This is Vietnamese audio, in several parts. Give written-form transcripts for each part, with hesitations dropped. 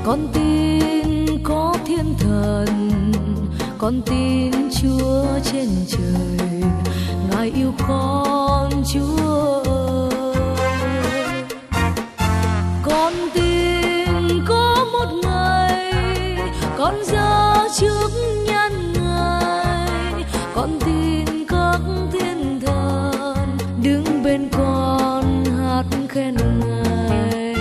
Con tin có thiên thần, con tin Chúa trên trời, Ngài yêu con Chúa ơi. Con tin có một ngày con ra trước nhan Ngài, con tin các thiên thần đứng bên con hát khen Ngài.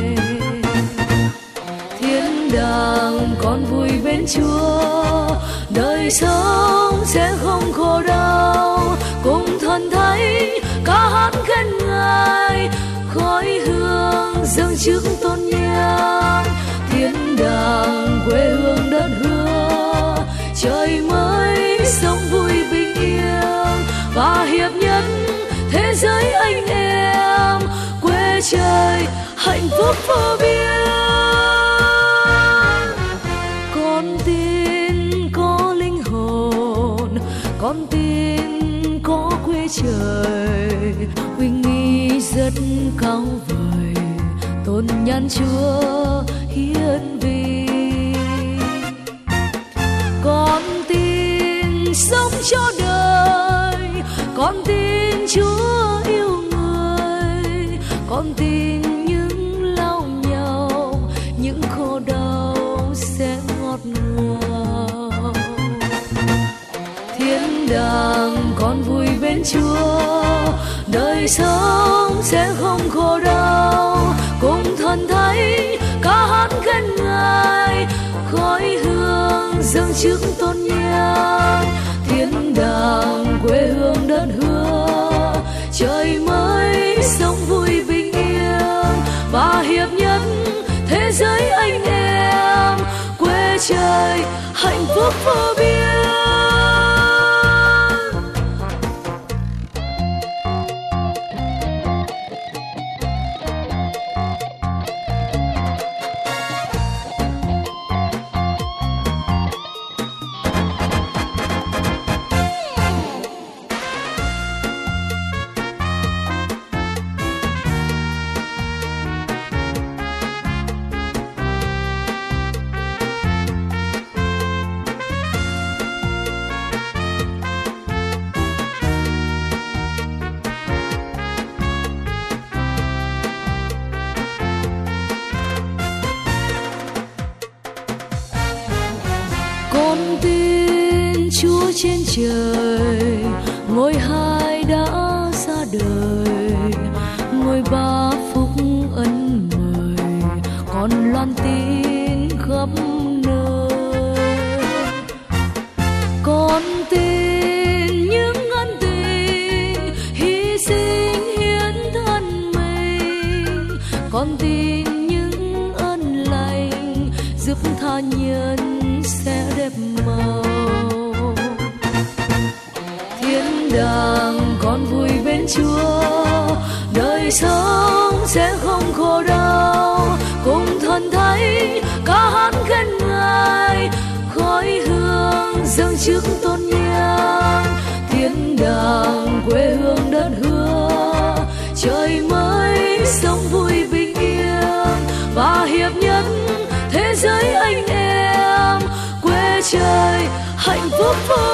Thiên đàng con vui bên Chúa, đời sống sẽ không khổ đau, cùng thần thánh ca hát khen Ngài, khói hương dâng trước tôn nhang. Thiên đàng quê hương đất hứa, trời mới sống vui bình yên và hiệp nhất thế giới anh em, quê trời hạnh phúc vô biên. Con tin có linh hồn, con tin có quê trời, uy nghi rất cao vời, tôn nhan Chúa hiển vi. Con tin sống cho đời, con tin Chúa yêu người, con tin những lao nhau, những khổ đau sẽ ngọt ngào. Thiên đàng con vui bên Chúa, đời sống sẽ không khổ đau, cùng thần thánh ca hát khen Ngài, khói hương dâng trước tôn nhang. Thiên đàng quê hương đất hứa, trời mới sống vui bình yên và hiệp nhất thế giới anh em, quê trời hạnh phúc vô biên. Con tin Chúa trên trời, ngôi hai đã ra đời, ngôi ba phúc ân mời, con loan tin khắp nơi. Con tin những ân tình hy sinh hiến thân mình, con tin những ơn lành giúp tha nhân sẽ đẹp màu. Thiên đàng con vui bên Chúa, đời sống sẽ không khổ đau, cùng thần thánh ca hát khen Ngài, khói hương dâng trước tôn nhang. Thiên đàng quê hương đất hứa, trời mới sống vui bình yên và hiệp nhất thế giới anh em, quê trời hạnh phúc vô